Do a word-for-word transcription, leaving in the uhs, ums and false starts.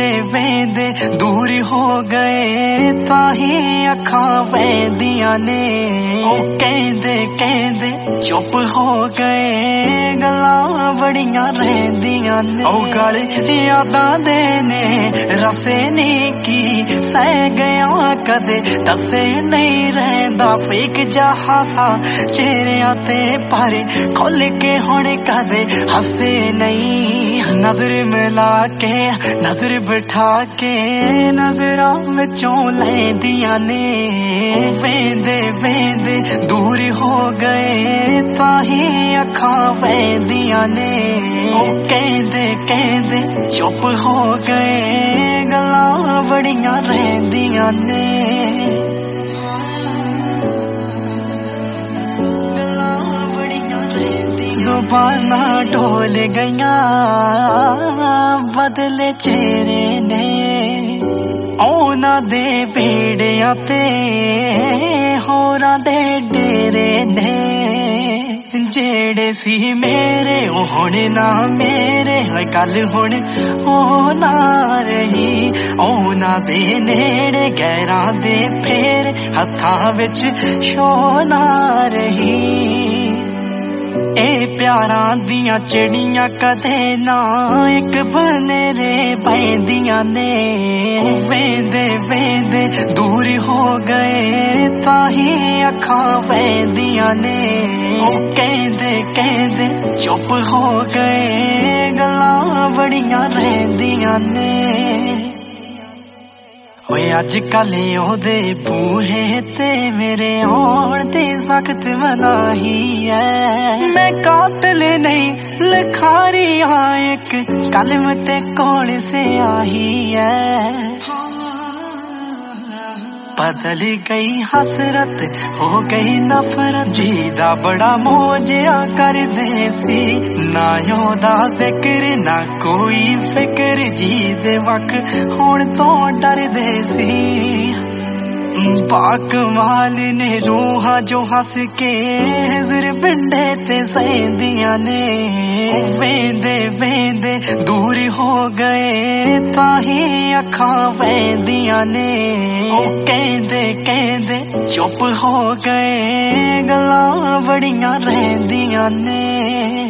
वेंदे वेंदे दूर हो गए ताही अखां वहदियां ने ओ कहंदे कहंदे चुप हो गए गल्लां बड़ियां रहिंदियां ने ओ गल यादां दे ने रसे नहीं की सह गया कदे दसे नहीं रहंदा फेक जहा सा चेहरियां ते पर खुल के हुण कदे हसे नहीं नजर मिला के नजर बिठा के नजरां विचों लैंदियां ने वेंदे वेंदे दूर हो गए ताही अखां वहदियां ने ओ कहंदे कहंदे चुप हो गए गल्लां बड़ियां रहिंदियां ने जुबाना ढोल गईया बदले चेहरे ने ओना दे बेड़िया ते होरां दे डेरे ने जेड़े सी मेरे हुण ना मेरे गल हुण ओ ना रही ओना दे नेड़े गैरां दे फेर हत्थां विच शो ना रही ए प्यारां दियां चिड़ियां कदे ना एक बनेरे बैंदियां ने वेंदे वेंदे दूर हो गए ताही अखां वहदियां ने ओ कहंदे कहंदे चुप हो गए गल्लां बड़ियां रहिंदियां ने ओए अज कल ओदे बूहे ते मेरे आउण दी सख्त मनाही है मैं कातिल नहीं लिखारी हाँ एक कलम ते कौन से आई है बदल गई हसरत हो गई नफरत जीदा बड़ा मोजिया कर दे सी ना योदा जिक्र ना कोई फिक्र जी दे वक हुण तो डर दे सी बाकमाल ने रूहां जो हंस के हिजर बिंडे ते सैंदियां ने वेंदे वेंदे दूर हो गए ताही अखां वहदियां ने ओ कहंदे कहंदे चुप हो गए गल्लां बड़ियां रहिंदियां ने।